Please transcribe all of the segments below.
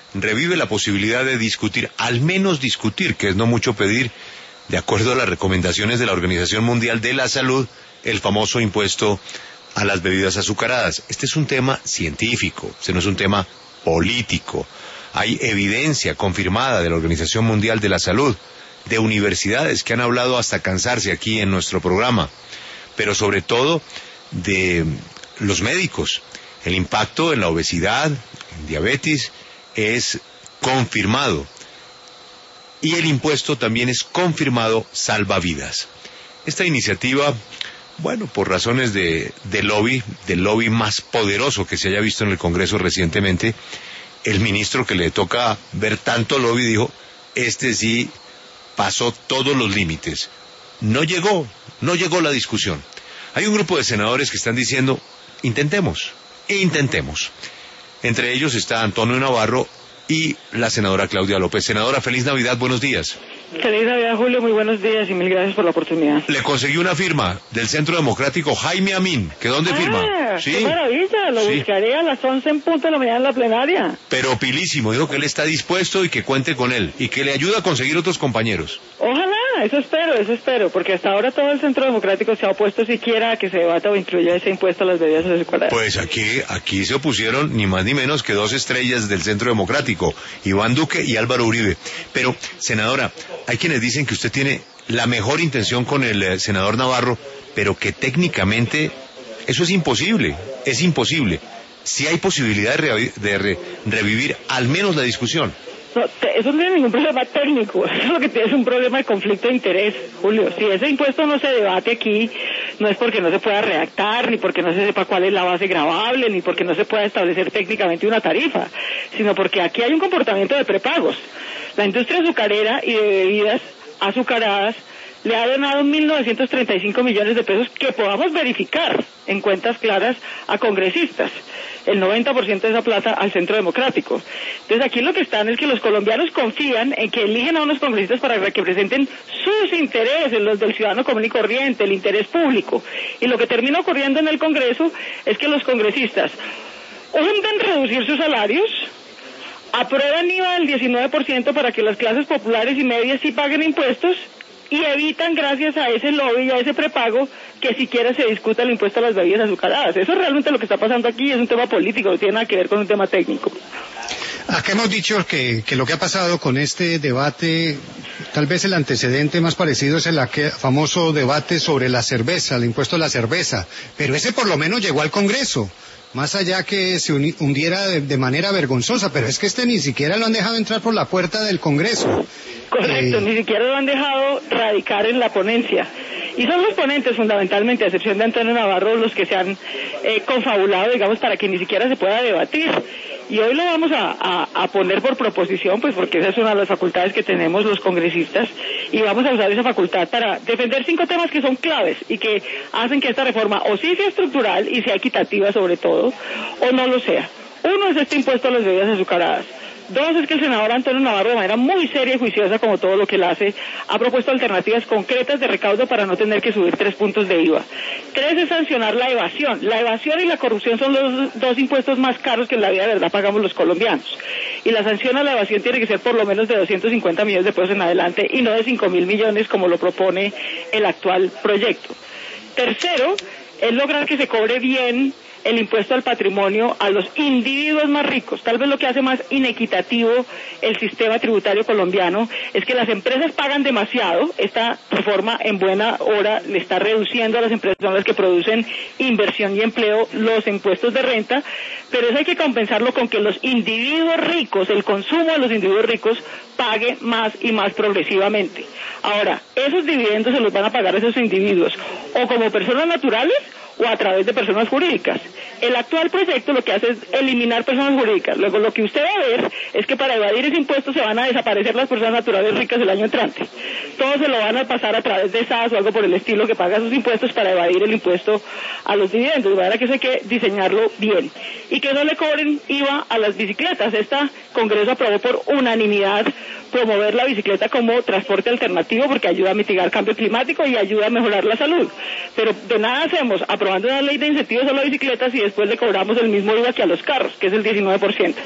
revive la posibilidad de discutir, al menos discutir, que es no mucho pedir, de acuerdo a las recomendaciones de la Organización Mundial de la Salud, el famoso impuesto a las bebidas azucaradas. Este es un tema científico, este no es un tema político. Hay evidencia confirmada de la Organización Mundial de la Salud, de universidades que han hablado hasta cansarse aquí en nuestro programa, pero sobre todo de los médicos. El impacto en la obesidad, en diabetes, es confirmado. Y el impuesto también es confirmado salva vidas. Esta iniciativa, bueno, por razones de lobby, del lobby más poderoso que se haya visto en el Congreso recientemente, el ministro que le toca ver tanto lobby dijo, este sí pasó todos los límites. No llegó la discusión. Hay un grupo de senadores que están diciendo, intentemos. Entre ellos está Antonio Navarro y la senadora Claudia López. Senadora, feliz Navidad, buenos días. Feliz Navidad, Julio, muy buenos días y mil gracias por la oportunidad. Le conseguí una firma del Centro Democrático Jaime Amín, que ¿dónde firma? Sí. ¡Qué maravilla! Lo buscaré a las 11 en punto de la mañana en la plenaria. Pero pilísimo, dijo que él está dispuesto y que cuente con él, y que le ayuda a conseguir otros compañeros. Ojalá, eso espero, porque hasta ahora todo el Centro Democrático se ha opuesto siquiera a que se debata o incluya ese impuesto a las bebidas azucaradas. Pues aquí se opusieron ni más ni menos que dos estrellas del Centro Democrático, Iván Duque y Álvaro Uribe. Pero, senadora, hay quienes dicen que usted tiene la mejor intención con el senador Navarro, pero que técnicamente eso es imposible. Si hay posibilidad de revivir al menos la discusión. No, eso no tiene ningún problema técnico, eso es lo que tiene, es un problema de conflicto de interés, Julio. Si ese impuesto no se debate aquí, no es porque no se pueda redactar, ni porque no se sepa cuál es la base gravable, ni porque no se pueda establecer técnicamente una tarifa, sino porque aquí hay un comportamiento de prepagos. La industria azucarera y de bebidas azucaradas le ha donado 1.935 millones de pesos que podamos verificar en cuentas claras a congresistas. El 90% de esa plata al Centro Democrático. Entonces aquí lo que están es que los colombianos confían en que eligen a unos congresistas para que representen sus intereses, los del ciudadano común y corriente, el interés público. Y lo que termina ocurriendo en el Congreso es que los congresistas hunden reducir sus salarios, aprueban IVA del 19% para que las clases populares y medias sí paguen impuestos, y evitan, gracias a ese lobby y a ese prepago, que siquiera se discuta el impuesto a las bebidas azucaradas. Eso es realmente lo que está pasando aquí, es un tema político, no tiene nada que ver con un tema técnico. Acá hemos dicho que lo que ha pasado con este debate, tal vez el antecedente más parecido es el famoso debate sobre la cerveza, el impuesto a la cerveza, pero ese por lo menos llegó al Congreso. Más allá que se hundiera de manera vergonzosa, pero es que ni siquiera lo han dejado entrar por la puerta del Congreso. Correcto, ni siquiera lo han dejado radicar en la ponencia. Y son los ponentes fundamentalmente, a excepción de Antonio Navarro, los que se han confabulado, digamos, para que ni siquiera se pueda debatir. Y hoy lo vamos a poner por proposición, pues porque esa es una de las facultades que tenemos los congresistas, y vamos a usar esa facultad para defender 5 temas que son claves y que hacen que esta reforma o sí sea estructural y sea equitativa sobre todo, o no lo sea. Uno es este impuesto a las bebidas azucaradas. 2 es que el senador Antonio Navarro, de manera muy seria y juiciosa, como todo lo que él hace, ha propuesto alternativas concretas de recaudo para no tener que subir 3 puntos de IVA. 3 es sancionar la evasión. La evasión y la corrupción son los 2 impuestos más caros que en la vida de verdad pagamos los colombianos. Y la sanción a la evasión tiene que ser por lo menos de 250 millones de pesos en adelante y no de 5.000 millones como lo propone el actual proyecto. Tercero, es lograr que se cobre bien el impuesto al patrimonio a los individuos más ricos. Tal vez lo que hace más inequitativo el sistema tributario colombiano es que las empresas pagan demasiado. Esta reforma en buena hora le está reduciendo a las empresas que producen inversión y empleo los impuestos de renta, pero eso hay que compensarlo con que los individuos ricos, el consumo de los individuos ricos, pague más y más progresivamente. Ahora, esos dividendos se los van a pagar esos individuos o como personas naturales o a través de personas jurídicas. El actual proyecto lo que hace es eliminar personas jurídicas. Luego lo que usted va a ver es que para evadir ese impuesto se van a desaparecer las personas naturales ricas el año entrante. Todos se lo van a pasar a través de SAS o algo por el estilo que paga sus impuestos para evadir el impuesto a los dividendos. De manera que eso hay que diseñarlo bien. Y que no le cobren IVA a las bicicletas. Este Congreso aprobó por unanimidad promover la bicicleta como transporte alternativo porque ayuda a mitigar cambio climático y ayuda a mejorar la salud. Pero de nada hacemos aprobando una ley de incentivos a las bicicletas y después le cobramos el mismo IVA que a los carros, que es el 19%.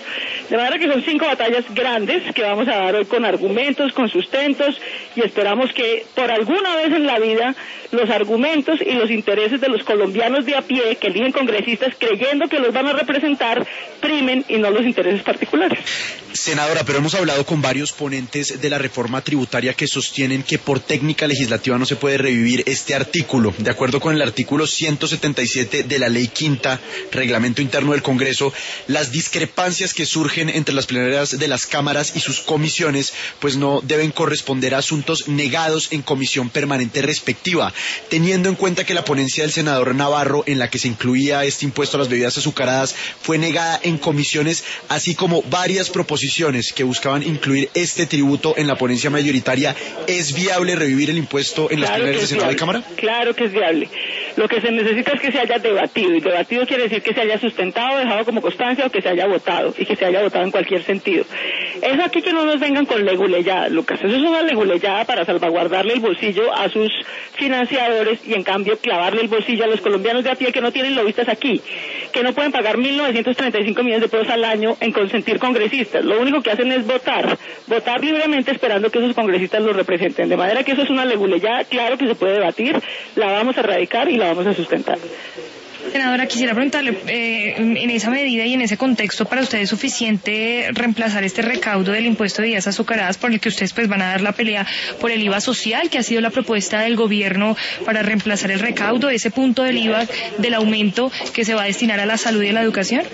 De manera que son 5 batallas grandes que vamos a dar hoy con argumentos, con sustentos, y esperamos que por alguna vez en la vida los argumentos y los intereses de los colombianos de a pie que eligen congresistas creyendo que los van a representar primen y no los intereses particulares. Senadora, pero hemos hablado con varios ponentes de la reforma tributaria que sostienen que por técnica legislativa no se puede revivir este artículo. De acuerdo con el artículo 177 de la Ley Quinta, Reglamento Interno del Congreso, las discrepancias que surgen entre las plenarias de las cámaras y sus comisiones, pues no deben corresponder a asuntos negados en comisión permanente respectiva, teniendo en cuenta que la ponencia del senador Navarro, en la que se incluía este impuesto a las bebidas azucaradas, fue negada en comisiones, así como varias proposiciones que buscaban incluir este tributo en la ponencia mayoritaria. ¿Es viable revivir el impuesto en las plenarias de Senado y Cámara? Claro que es viable. Lo que se necesita es que se haya debatido, y debatido quiere decir que se haya sustentado, dejado como constancia, o que se haya votado, y que se haya votado en cualquier sentido. Es aquí que no nos vengan con leguleyada, Lucas. Eso es una leguleyada para salvaguardarle el bolsillo a sus financiadores y en cambio clavarle el bolsillo a los colombianos de a pie que no tienen lobistas aquí, que no pueden pagar 1.935 millones de pesos al año en consentir congresistas. Lo único que hacen es votar libremente esperando que esos congresistas los representen. De manera que eso es una leguleyada, claro que se puede debatir, la vamos a erradicar y la vamos a sustentar. Senadora, quisiera preguntarle, en esa medida y en ese contexto, ¿para usted es suficiente reemplazar este recaudo del impuesto de bebidas azucaradas por el que ustedes pues van a dar la pelea por el IVA social, que ha sido la propuesta del gobierno para reemplazar el recaudo, ese punto del IVA del aumento que se va a destinar a la salud y a la educación?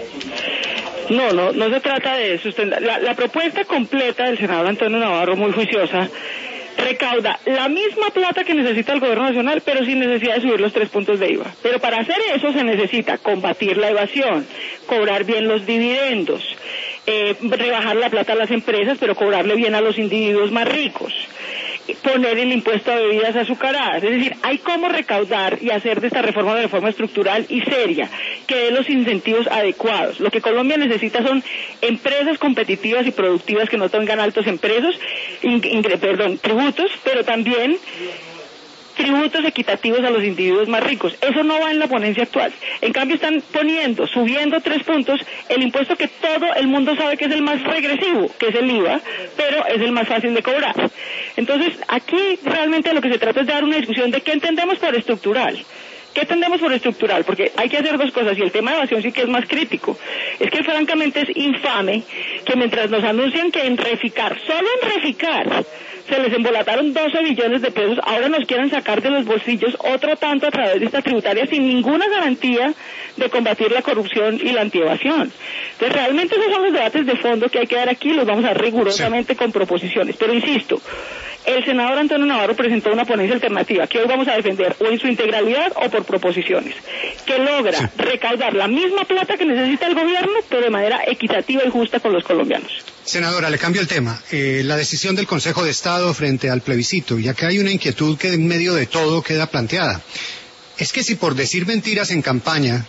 No se trata de sustentar. La propuesta completa del senador Antonio Navarro, muy juiciosa, recauda la misma plata que necesita el gobierno nacional, pero sin necesidad de subir los 3 puntos de IVA. Pero para hacer eso se necesita combatir la evasión, cobrar bien los dividendos, rebajar la plata a las empresas, pero cobrarle bien a los individuos más ricos, poner el impuesto a bebidas azucaradas. Es decir, hay cómo recaudar y hacer de esta reforma una reforma estructural y seria, que dé los incentivos adecuados. Lo que Colombia necesita son empresas competitivas y productivas que no tengan altos tributos, pero también tributos equitativos a los individuos más ricos. Eso no va en la ponencia actual. En cambio están subiendo 3 puntos, el impuesto que todo el mundo sabe que es el más regresivo, que es el IVA, pero es el más fácil de cobrar. Entonces, aquí realmente lo que se trata es de dar una discusión de qué entendemos por estructural. ¿Qué entendemos por estructural? Porque hay que hacer 2 cosas, y el tema de evasión sí que es más crítico. Es que francamente es infame que mientras nos anuncian que en Reficar, solo en Reficar, se les embolataron 12 billones de pesos, ahora nos quieren sacar de los bolsillos otro tanto a través de esta tributaria sin ninguna garantía de combatir la corrupción y la antievasión. Entonces realmente esos son los debates de fondo que hay que dar aquí, los vamos a dar rigurosamente con proposiciones. Pero insisto, el senador Antonio Navarro presentó una ponencia alternativa que hoy vamos a defender o en su integralidad o por proposiciones, que logra recaudar la misma plata que necesita el gobierno, pero de manera equitativa y justa con los colombianos. Senadora, le cambio el tema. La decisión del Consejo de Estado frente al plebiscito, y acá hay una inquietud que en medio de todo queda planteada. Es que si por decir mentiras en campaña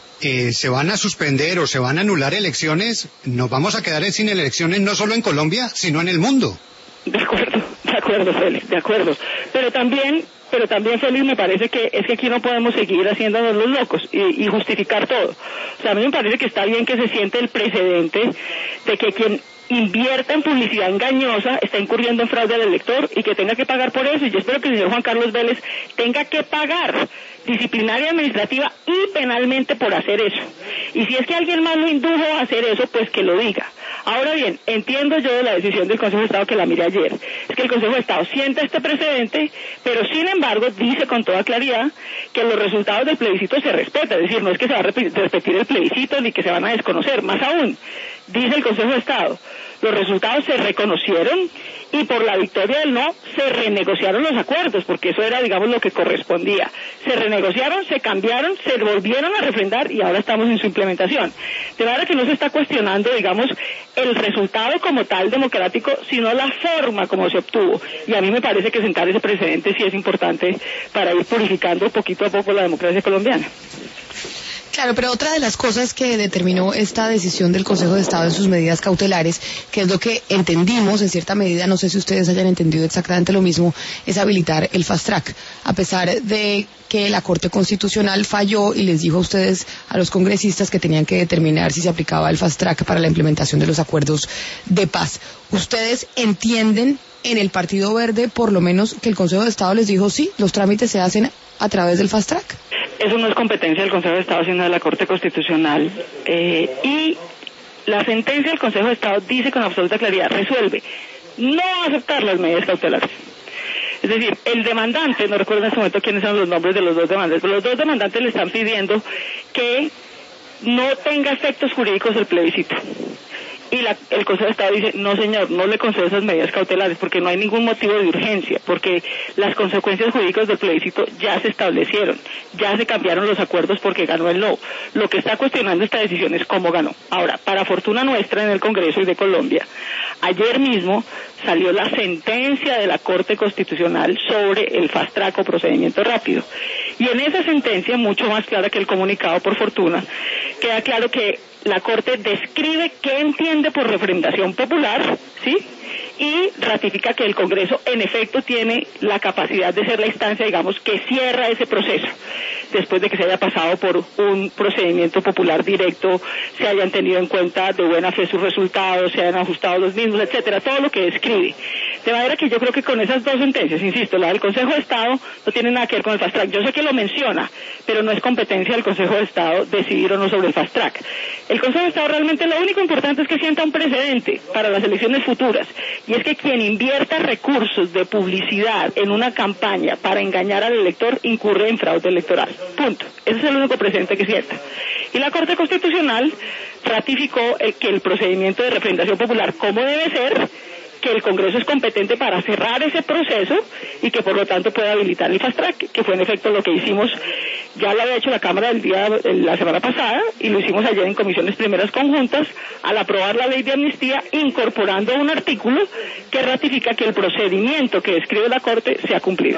se van a suspender o se van a anular elecciones, nos vamos a quedar sin elecciones no solo en Colombia, sino en el mundo. De acuerdo, Félix, de acuerdo. Pero también, Félix, me parece que es que aquí no podemos seguir haciéndonos los locos y justificar todo. O sea, a mí me parece que está bien que se siente el precedente de que quien invierta en publicidad engañosa está incurriendo en fraude al elector y que tenga que pagar por eso. Y yo espero que el señor Juan Carlos Vélez tenga que pagar disciplinaria, administrativa y penalmente por hacer eso. Y si es que alguien más lo indujo a hacer eso, pues que lo diga. Ahora bien, entiendo yo de la decisión del Consejo de Estado que la miré ayer. Es que el Consejo de Estado sienta este precedente, pero sin embargo dice con toda claridad que los resultados del plebiscito se respetan. Es decir, no es que se va a repetir el plebiscito ni que se van a desconocer. Más aún, dice el Consejo de Estado, los resultados se reconocieron y por la victoria del no se renegociaron los acuerdos, porque eso era, digamos, lo que correspondía. Se renegociaron, se cambiaron, se volvieron a refrendar y ahora estamos en su implementación. De manera que no se está cuestionando, digamos, el resultado como tal democrático, sino la forma como se obtuvo. Y a mí me parece que sentar ese precedente sí es importante para ir purificando poquito a poco la democracia colombiana. Claro, pero otra de las cosas que determinó esta decisión del Consejo de Estado en sus medidas cautelares, que es lo que entendimos en cierta medida, no sé si ustedes hayan entendido exactamente lo mismo, es habilitar el fast track, a pesar de que la Corte Constitucional falló y les dijo a ustedes, a los congresistas, que tenían que determinar si se aplicaba el fast track para la implementación de los acuerdos de paz. ¿Ustedes entienden en el Partido Verde, por lo menos, que el Consejo de Estado les dijo sí, los trámites se hacen a través del fast track? Eso no es competencia del Consejo de Estado, sino de la Corte Constitucional. Y la sentencia del Consejo de Estado dice con absoluta claridad, resuelve no aceptar las medidas cautelares. Es decir, el demandante, no recuerdo en este momento quiénes son los nombres de los dos demandantes, pero los dos demandantes le están pidiendo que no tenga efectos jurídicos el plebiscito. Y el Consejo de Estado dice, no señor, no le concedo esas medidas cautelares porque no hay ningún motivo de urgencia, porque las consecuencias jurídicas del plebiscito ya se establecieron, ya se cambiaron los acuerdos porque ganó el no. Lo que está cuestionando esta decisión es cómo ganó. Ahora, para fortuna nuestra en el Congreso y de Colombia, ayer mismo salió la sentencia de la Corte Constitucional sobre el fast track o procedimiento rápido. Y en esa sentencia, mucho más clara que el comunicado, por fortuna, queda claro que la Corte describe qué entiende por referendación popular, ¿sí? Y ratifica que el Congreso en efecto tiene la capacidad de ser la instancia, digamos, que cierra ese proceso, después de que se haya pasado por un procedimiento popular directo, se hayan tenido en cuenta de buena fe sus resultados, se hayan ajustado los mismos, etcétera, todo lo que describe. De manera que yo creo que con esas dos sentencias, insisto, la del Consejo de Estado no tiene nada que ver con el fast track. Yo sé que lo menciona, pero no es competencia del Consejo de Estado decidir o no sobre el fast track. El Consejo de Estado realmente lo único importante es que sienta un precedente para las elecciones futuras, y es que quien invierta recursos de publicidad en una campaña para engañar al elector incurre en fraude electoral. Punto. Ese es el único precedente que sienta. Y la Corte Constitucional ratificó que el procedimiento de referendación popular, como debe ser, que el Congreso es competente para cerrar ese proceso y que por lo tanto puede habilitar el fast track, que fue en efecto lo que hicimos, ya lo había hecho la Cámara la semana pasada y lo hicimos ayer en comisiones primeras conjuntas al aprobar la ley de amnistía, incorporando un artículo que ratifica que el procedimiento que describe la Corte se ha cumplido.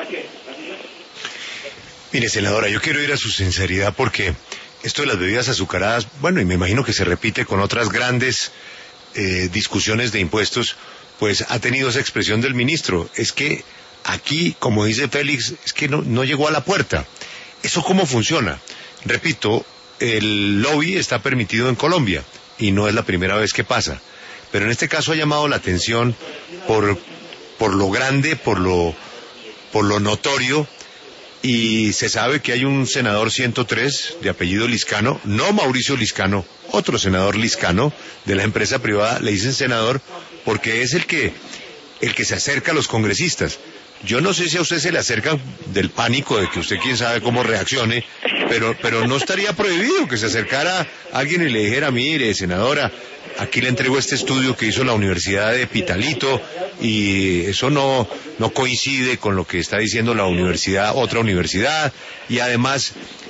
Mire, senadora, yo quiero ir a su sinceridad porque esto de las bebidas azucaradas, bueno, y me imagino que se repite con otras grandes discusiones de impuestos, pues ha tenido esa expresión del ministro. Es que aquí, como dice Félix, es que no llegó a la puerta. ¿Eso cómo funciona? Repito, el lobby está permitido en Colombia y no es la primera vez que pasa. Pero en este caso ha llamado la atención por lo grande, por lo notorio, y se sabe que hay un senador 103 de apellido Liscano, no Mauricio Liscano, otro senador Liscano de la empresa privada, le dicen senador porque es el que se acerca a los congresistas. Yo no sé si a usted se le acerca del pánico de que usted quién sabe cómo reaccione, pero no estaría prohibido que se acercara alguien y le dijera, mire, senadora, aquí le entrego este estudio que hizo la Universidad de Pitalito y eso no coincide con lo que está diciendo otra universidad, y además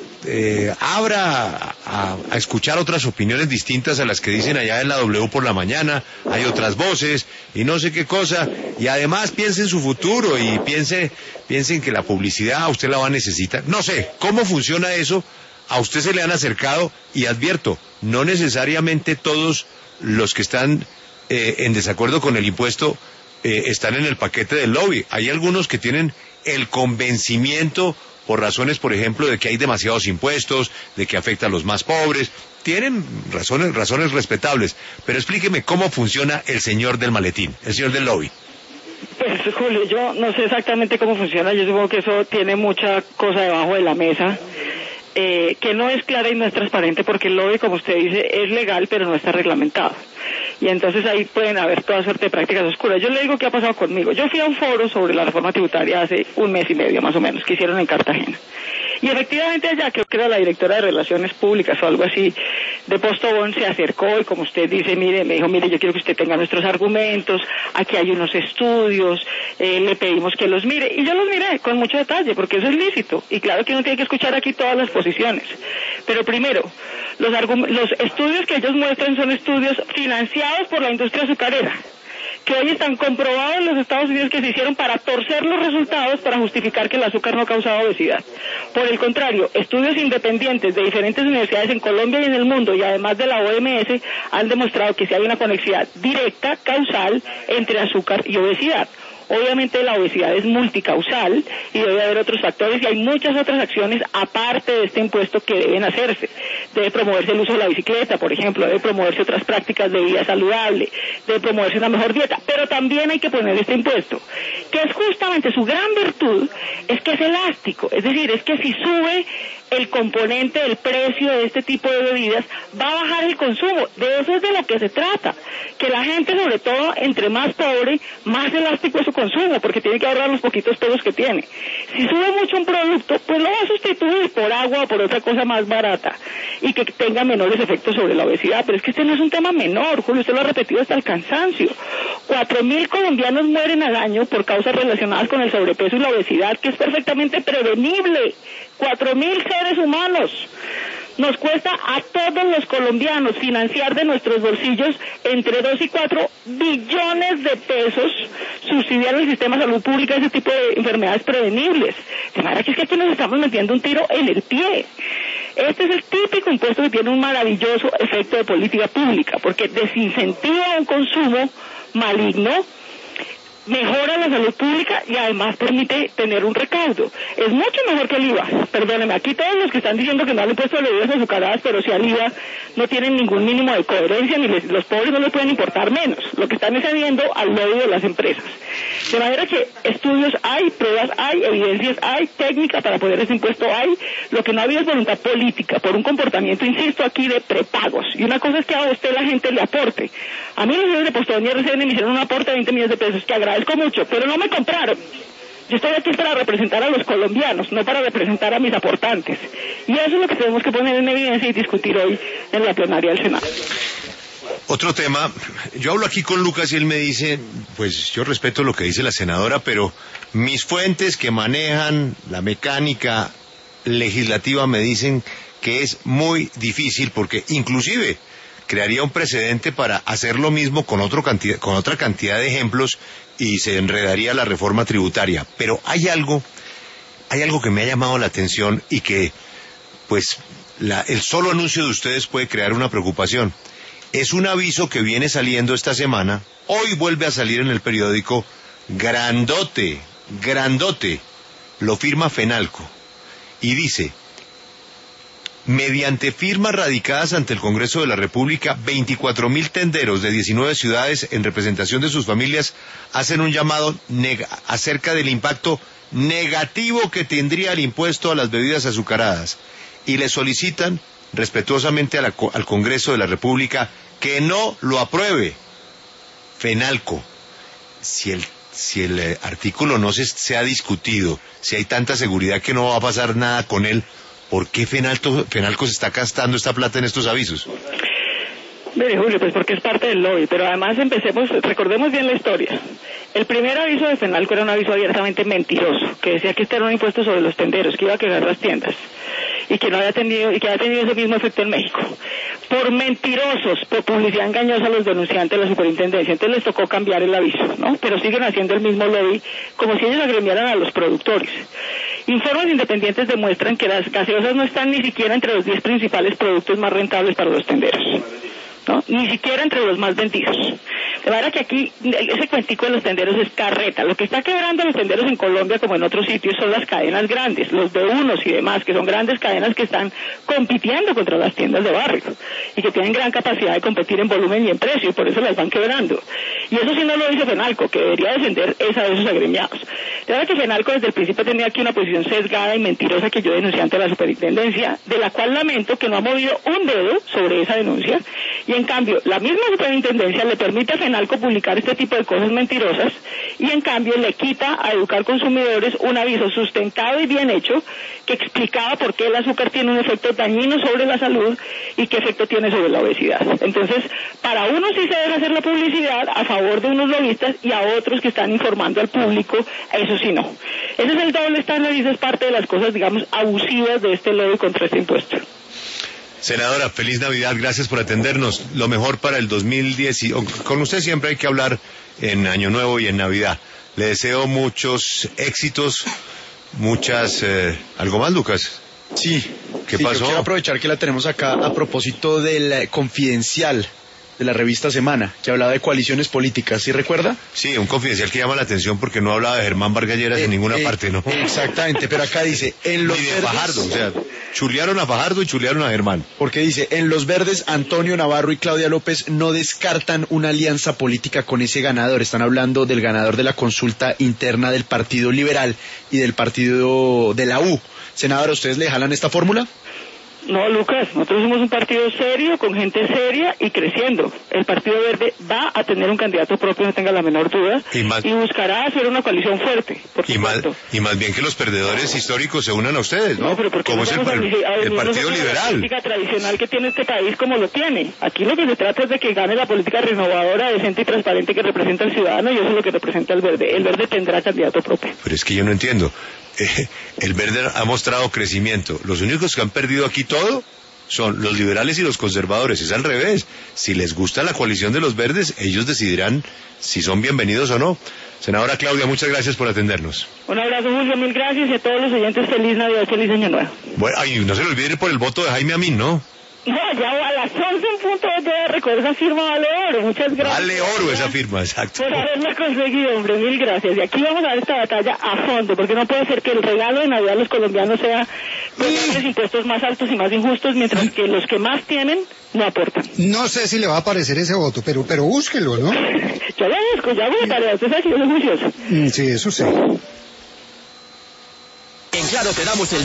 abra a escuchar otras opiniones distintas a las que dicen allá en la W por la mañana, hay otras voces y no sé qué cosa, y además piense en su futuro y piensen que la publicidad a usted la va a necesitar. No sé, ¿cómo funciona eso? A usted se le han acercado, y advierto, no necesariamente todos los que están en desacuerdo con el impuesto están en el paquete del lobby. Hay algunos que tienen el convencimiento por razones, por ejemplo, de que hay demasiados impuestos, de que afecta a los más pobres. Tienen razones respetables. Pero explíqueme cómo funciona el señor del maletín, el señor del lobby. Pues, Julio, yo no sé exactamente cómo funciona. Yo supongo que eso tiene mucha cosa debajo de la mesa, que no es clara y no es transparente, porque el lobby, como usted dice, es legal, pero no está reglamentado. Y entonces ahí pueden haber toda suerte de prácticas oscuras. Yo le digo qué ha pasado conmigo. Yo fui a un foro sobre la reforma tributaria hace un mes y medio más o menos, que hicieron en Cartagena. Y efectivamente allá, creo que era la directora de Relaciones Públicas o algo así, de Postobón, se acercó y, como usted dice, me dijo, yo quiero que usted tenga nuestros argumentos, aquí hay unos estudios, le pedimos que los mire. Y yo los miré con mucho detalle, porque eso es lícito. Y claro que uno tiene que escuchar aquí todas las posiciones. Pero primero, los estudios que ellos muestran son estudios financiados por la industria azucarera, que hoy están comprobados en los Estados Unidos que se hicieron para torcer los resultados para justificar que el azúcar no causaba obesidad. Por el contrario, estudios independientes de diferentes universidades en Colombia y en el mundo, y además de la OMS, han demostrado que sí hay una conexión directa, causal, entre azúcar y obesidad. Obviamente la obesidad es multicausal y debe haber otros factores y hay muchas otras acciones aparte de este impuesto que deben hacerse. Debe promoverse el uso de la bicicleta, por ejemplo, debe promoverse otras prácticas de vida saludable, debe promoverse una mejor dieta, pero también hay que poner este impuesto, que es justamente su gran virtud, es que es elástico, es decir, es que si sube el componente del precio de este tipo de bebidas, va a bajar el consumo. De eso es de lo que se trata, que la gente, sobre todo entre más pobre, más elástico es su consumo, porque tiene que ahorrar los poquitos pesos que tiene. Si sube mucho un producto, pues lo va a sustituir por agua o por otra cosa más barata y que tenga menores efectos sobre la obesidad. Pero es que este no es un tema menor, Julio, usted lo ha repetido hasta el cansancio. 4.000 colombianos mueren al año por causas relacionadas con el sobrepeso y la obesidad, que es perfectamente prevenible. 4.000 seres humanos. Nos cuesta a todos los colombianos financiar de nuestros bolsillos entre 2 y 4 billones de pesos, subsidiar el sistema de salud pública ese tipo de enfermedades prevenibles. De manera que es que aquí nos estamos metiendo un tiro en el pie. Este es el típico impuesto que tiene un maravilloso efecto de política pública, porque desincentiva un consumo maligno, mejora la salud pública y además permite tener un recaudo. Es mucho mejor que el IVA. Perdóneme, aquí todos los que están diciendo que no han impuesto bebidas azucaradas, pero sí al IVA, no tienen ningún mínimo de coherencia, ni los pobres no les pueden importar menos. Lo que están es cediendo al lobby de las empresas. De manera que estudios hay, pruebas hay, evidencias hay, técnica para poner ese impuesto hay. Lo que no había es voluntad política, por un comportamiento, insisto, aquí de prepagos. Y una cosa es que a usted la gente le aporte. A mí los señores de Postobón y RCN me hicieron un aporte de 20 millones de pesos, que agradezco mucho, pero no me compraron. Yo estoy aquí para representar a los colombianos, no para representar a mis aportantes. Y eso es lo que tenemos que poner en evidencia y discutir hoy en la plenaria del Senado. Otro tema, yo hablo aquí con Lucas y él me dice, pues yo respeto lo que dice la senadora, pero mis fuentes que manejan la mecánica legislativa me dicen que es muy difícil porque inclusive crearía un precedente para hacer lo mismo con otra cantidad de ejemplos y se enredaría la reforma tributaria. Pero hay algo que me ha llamado la atención y que, pues, el solo anuncio de ustedes puede crear una preocupación. Es un aviso que viene saliendo esta semana, hoy vuelve a salir en el periódico, grandote, lo firma Fenalco, y dice: mediante firmas radicadas ante el Congreso de la República, 24.000 tenderos de 19 ciudades en representación de sus familias hacen un llamado acerca del impacto negativo que tendría el impuesto a las bebidas azucaradas y le solicitan respetuosamente al Congreso de la República que no lo apruebe. Fenalco, si el artículo no se ha discutido, si hay tanta seguridad que no va a pasar nada con él, ¿por qué Fenalco se está gastando esta plata en estos avisos? Mire, Julio, pues porque es parte del lobby, pero además recordemos bien la historia. El primer aviso de Fenalco era un aviso abiertamente mentiroso, que decía que este era un impuesto sobre los tenderos, que iba a quebrar las tiendas, y que había tenido ese mismo efecto en México. Por mentirosos, por publicidad engañosa a los denunciantes de la superintendencia, entonces les tocó cambiar el aviso, ¿no? Pero siguen haciendo el mismo lobby, como si ellos agremiaran a los productores. Informes independientes demuestran que las gaseosas no están ni siquiera entre los 10 principales productos más rentables para los tenderos, ¿no? Ni siquiera entre los más vendidos. De manera que aquí ese cuentico de los tenderos es carreta. Lo que está quebrando a los tenderos en Colombia, como en otros sitios, son las cadenas grandes, los B1 y demás, que son grandes cadenas que están compitiendo contra las tiendas de barrio y que tienen gran capacidad de competir en volumen y en precio, y por eso las van quebrando. Y eso sí no lo dice Fenalco, que debería defender es a esos agremiados. De verdad que Fenalco desde el principio tenía aquí una posición sesgada y mentirosa que yo denuncié ante la superintendencia, de la cual lamento que no ha movido un dedo sobre esa denuncia, y en cambio la misma superintendencia le permite a Fenalco publicar este tipo de cosas mentirosas, y en cambio le quita a Educar Consumidores un aviso sustentado y bien hecho que explicaba por qué el azúcar tiene un efecto dañino sobre la salud y qué efecto tiene sobre la obesidad. Entonces, para unos sí se debe hacer la publicidad a favor de unos lobistas, y a otros que están informando al público, eso sí no. Ese es el doble estándar y esa es parte de las cosas, digamos, abusivas de este lobby contra este impuesto. Senadora, feliz Navidad, gracias por atendernos. Lo mejor para el 2010. Con usted siempre hay que hablar en Año Nuevo y en Navidad. Le deseo muchos éxitos, ¿algo más, Lucas? Sí. ¿Qué pasó? Yo quiero aprovechar que la tenemos acá a propósito del Confidencial de la revista Semana, que hablaba de coaliciones políticas, ¿sí recuerda? Sí, un Confidencial que llama la atención porque no hablaba de Germán Vargas Lleras en ninguna parte, ¿no? Exactamente, pero acá dice, en los Ni de verdes... Fajardo, o sea, chulearon a Fajardo y chulearon a Germán. Porque dice, en los verdes, Antonio Navarro y Claudia López no descartan una alianza política con ese ganador. Están hablando del ganador de la consulta interna del Partido Liberal y del partido de la U. Senadora, ¿ustedes le jalan esta fórmula? No, Lucas, nosotros somos un partido serio, con gente seria y creciendo. El Partido Verde va a tener un candidato propio, no tenga la menor duda, y buscará hacer una coalición fuerte, por supuesto. Y más bien que los perdedores históricos se unan a ustedes, ¿no? No, pero porque como es el Partido Liberal. La política tradicional que tiene este país como lo tiene. Aquí lo que se trata es de que gane la política renovadora, decente y transparente que representa al ciudadano, y eso es lo que representa el Verde. El Verde tendrá candidato propio. Pero es que yo no entiendo. El Verde ha mostrado crecimiento. Los únicos que han perdido aquí todo son los liberales y los conservadores. Es al revés. Si les gusta la coalición de los verdes, ellos decidirán si son bienvenidos o no. Senadora Claudia, muchas gracias por atendernos. Un abrazo, Julio, mil gracias, y a todos los oyentes, feliz Navidad, feliz Año Nuevo. Bueno, no se le olvide por el voto de Jaime Amin, ¿no? No, ya a las 11 en punto de recuerdo, esa firma vale oro, muchas gracias. Vale oro esa firma, exacto. Por haberla conseguido, hombre, mil gracias. Y aquí vamos a dar esta batalla a fondo, porque no puede ser que el regalo de Navidad a los colombianos sea los impuestos más altos y más injustos, mientras que los que más tienen no aportan. No sé si le va a aparecer ese voto, pero búsquelo, ¿no? Yo lo busco, ya hago mi tarea, usted sabe que yo soy juicioso. Sí, eso sí. En Claro te damos el